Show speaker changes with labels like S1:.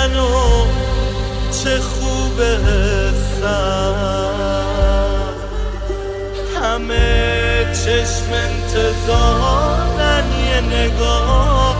S1: منو چه خوبه حسم، همه چشم انتظارن یه نگاه